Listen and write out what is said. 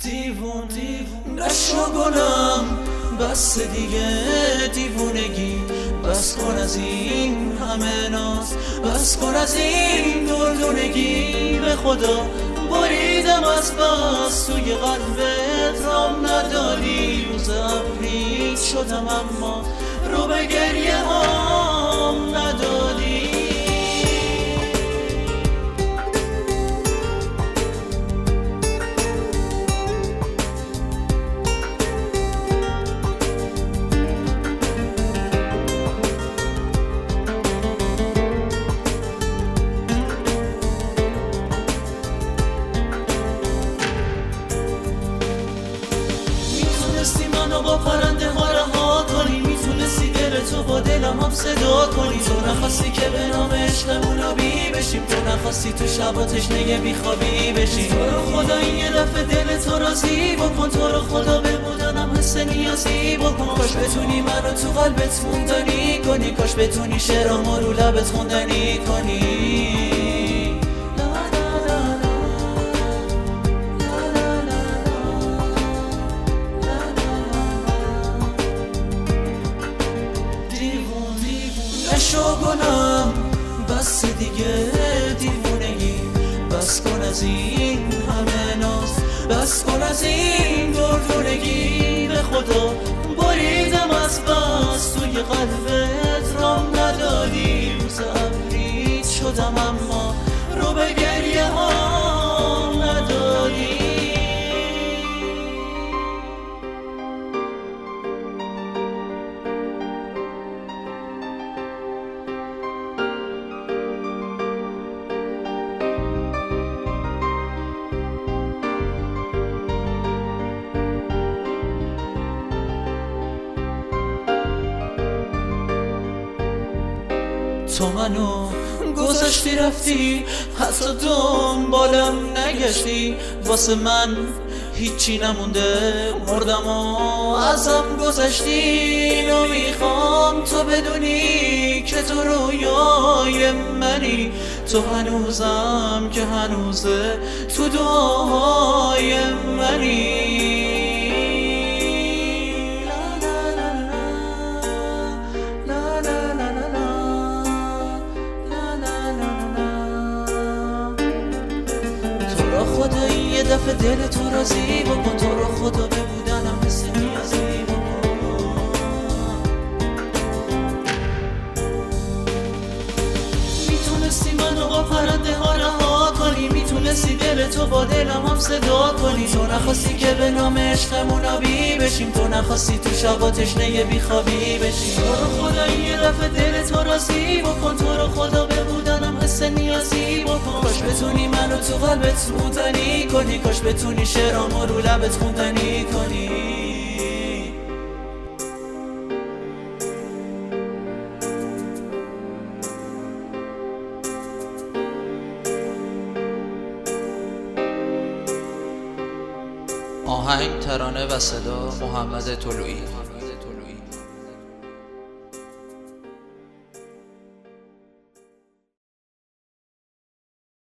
دیوون نشو گلم، بس دیگه دیوونگی، بس کن از این همه ناز، بس کن از این دردونگی. به خدا بریدم از بس توی قلبت، رام نداری روز ابرید شدم اما رو به گریه هم نداری. با پرنده ها رها کنی، میتونستی دل تو با دلم هم صدا کنی. تو نخواستی که به نام عشقمون آبی بشیم، تو نخواستی تو شبا تشنه بیخوابی بشیم. تو رو خدا یه دفعه دل تو راضی بکن، تو رو خدا به بودنم حس نیازی بکن. کاش بتونی منو تو قلبت موندنی کنی، کاش بتونی شعرامو رو لبت خوندنی کنی. نشو گلم، بس دیگه دیوونگی، بس کن از این همه ناز، بس کن از این دردونگی. به خدا بریدم از بس توی قلبت، رام نداری روز ابرید شدم اما رو به گریه هم نداری. تو منو گذاشتی رفتی، حتی دنبالم نگشتی، واسه من هیچی نمونده، مردم و ازم گذشتی. اینو میخوام تو بدونی که تو رویای منی، تو هنوزم که هنوزه تو دعای منی. خدا یه دفعه دل تو راضی بکن، تو رو خدا به بودنم حس نیازی بکن. میتونستی منو با پرنده ها رها کنی، میتونستی دل تو با دلم هم صدا کنی. تو نخواستی که به نام عشقمون آبی بشیم، تو نخواستی تو شبا تشنه بیخوابی بشیم. تو رو خدا یه دفعه دل تو راضی بکن، تو رو خدا به بودنم حس نیازی بکن. کاش بتونی منو تو قلبت موندنی کنی، کاش بتونی شعرامو رو لبت خوندنی کنی. آهنگ، ترانه و صدا محمد طلویی.